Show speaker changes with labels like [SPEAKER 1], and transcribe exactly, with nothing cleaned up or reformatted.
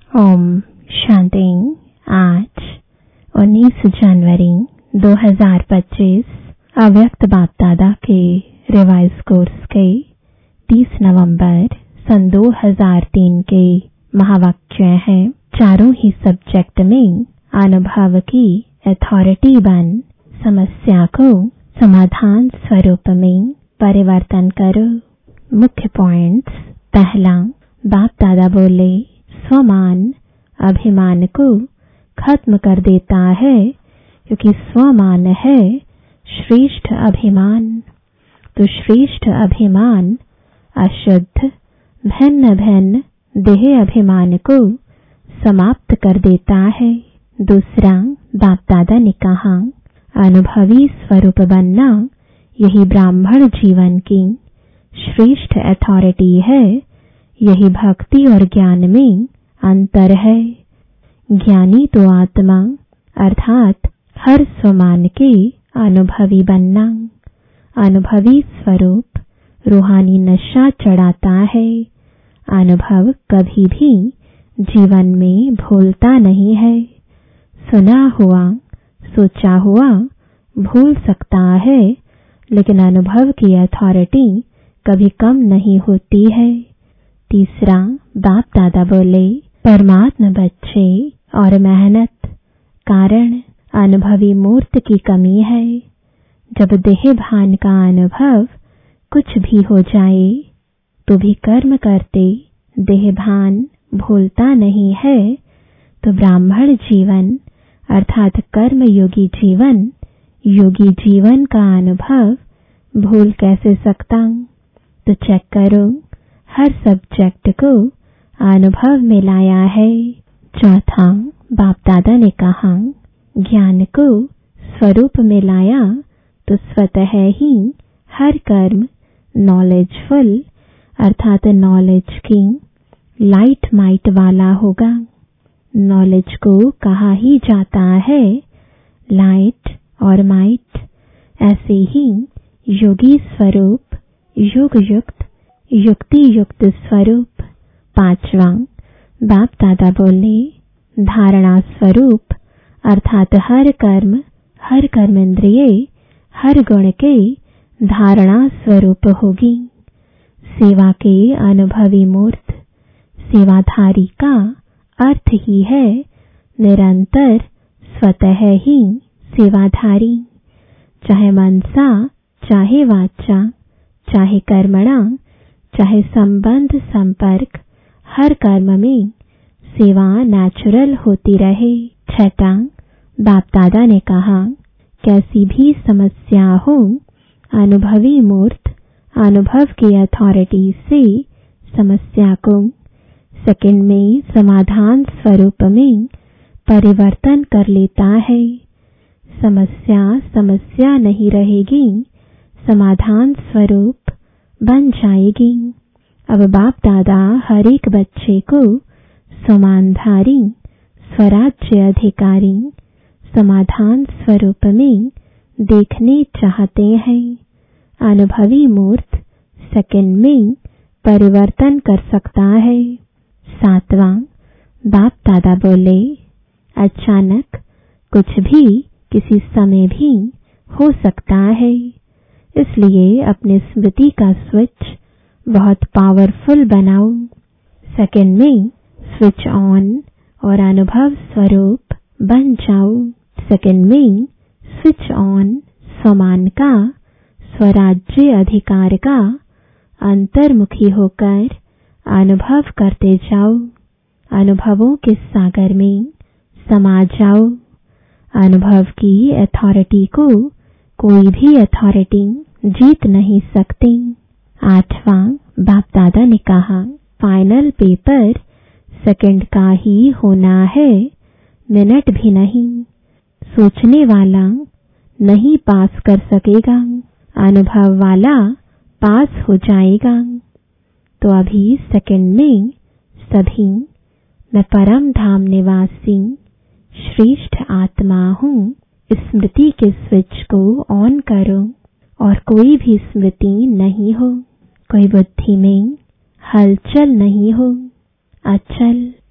[SPEAKER 1] ओम शांति। आज उन्नीस जनवरी दो हज़ार पच्चीस अव्यक्त बाप दादा के रिवाइज कोर्स के तीस नवंबर सन दो हज़ार तीन के महावाक्य हैं। चारों ही सब्जेक्ट में अनुभव की अथॉरिटी बन समस्या को समाधान स्वरूप में परिवर्तन करो। मुख्य पॉइंट्स। पहला, बाप दादा बोले स्वमान अभिमान को खत्म कर देता है, क्योंकि स्वमान है श्रेष्ठ अभिमान। तो श्रेष्ठ अभिमान अशुद्ध भिन्न भिन्न देह अभिमान को समाप्त कर देता है। दूसरा, बाप दादा ने कहा अनुभवी स्वरूप बनना यही ब्राह्मण जीवन की श्रेष्ठ अथॉरिटी है। यही भक्ति और ज्ञान में अंतर है। ज्ञानी तो आत्मा अर्थात हर स्वमान के अनुभवी बनना। अनुभवी स्वरूप रूहानी नशा चढ़ाता है। अनुभव कभी भी जीवन में भूलता नहीं है। सुना हुआ सोचा हुआ भूल सकता है, लेकिन अनुभव की अथॉरिटी कभी कम नहीं होती है। तीसरा, बाप दादा बोले परमात्मा बच्चे और मेहनत कारण अनुभवी मूर्त की कमी है। जब देह भान का अनुभव कुछ भी हो जाए तो भी कर्म करते देह भान भूलता नहीं है, तो ब्राह्मण जीवन अर्थात कर्म योगी जीवन योगी जीवन का अनुभव भूल कैसे सकता। तो चेक करो, हर सब्जेक्ट को अनुभव में लाया है। चौथा, बाप दादा ने कहा ज्ञान को स्वरूप में लाया तो स्वतः ही हर कर्म नॉलेजफुल अर्थात नॉलेज की लाइट माइट वाला होगा। नॉलेज को कहा ही जाता है लाइट और माइट। ऐसे ही योगी स्वरूप योग युक्त युक्ति युक्त स्वरूप। पांचवा, बाप दादा बोले धारणा स्वरूप अर्थात हर कर्म हर कर्मेंद्रिय हर गुण के धारणा स्वरूप होगी। सेवा के अनुभवी मूर्त। सेवाधारी का अर्थ ही है निरंतर स्वतः ही सेवाधारी। चाहे मनसा चाहे वाचा चाहे कर्मणा चाहे संबंध संपर्क हर कर्म में सेवा नेचुरल होती रहे। छठा, बाप दादा ने कहा कैसी भी समस्या हो अनुभवी मूर्त अनुभव की अथॉरिटी से समस्या को सेकंड में समाधान स्वरूप में परिवर्तन कर लेता है। समस्या समस्या नहीं रहेगी, समाधान स्वरूप बन जाएगी। अब बाप दादा हर एक बच्चे को समानधारी स्वराज्य अधिकारी समाधान स्वरूप में देखने चाहते हैं। अनुभवी मूर्त सेकंड में परिवर्तन कर सकता है। सातवां, बाप दादा बोले अचानक कुछ भी किसी समय भी हो सकता है, इसलिए अपनी स्मृति का स्विच बहुत पावरफुल बनाओ। सेकंड में स्विच ऑन और अनुभव स्वरूप बन जाओ। सेकंड में स्विच ऑन स्वमान का स्वराज्य अधिकार का अंतर्मुखी होकर अनुभव करते जाओ। अनुभवों के सागर में समा जाओ। अनुभव की अथॉरिटी को कोई भी अथॉरिटी जीत नहीं सकती। आठवां, बाप दादा ने कहा फाइनल पेपर सेकंड का ही होना है, मिनट भी नहीं। सोचने वाला नहीं पास कर सकेगा, अनुभव वाला पास हो जाएगा। तो अभी सेकंड में सभी मैं परम धाम निवासी श्रेष्ठ आत्मा हूँ, स्मृति के स्विच को ऑन करो और कोई भी स्मृति नहीं हो, कोई बुद्धि में हलचल नहीं हो, अचल